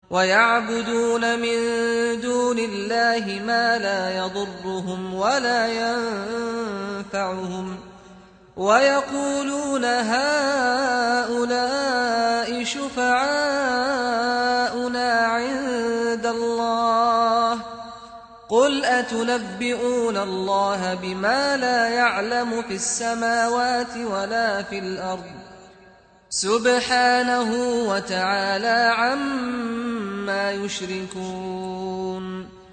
ويعبدون من دون الله ما لا يضرهم ولا ينفعهم ويقولون هؤلاء شفعاؤنا عند الله قل أتنبئون الله بما لا يعلم في السماوات ولا في الأرض سبحانه وتعالى عما يشركون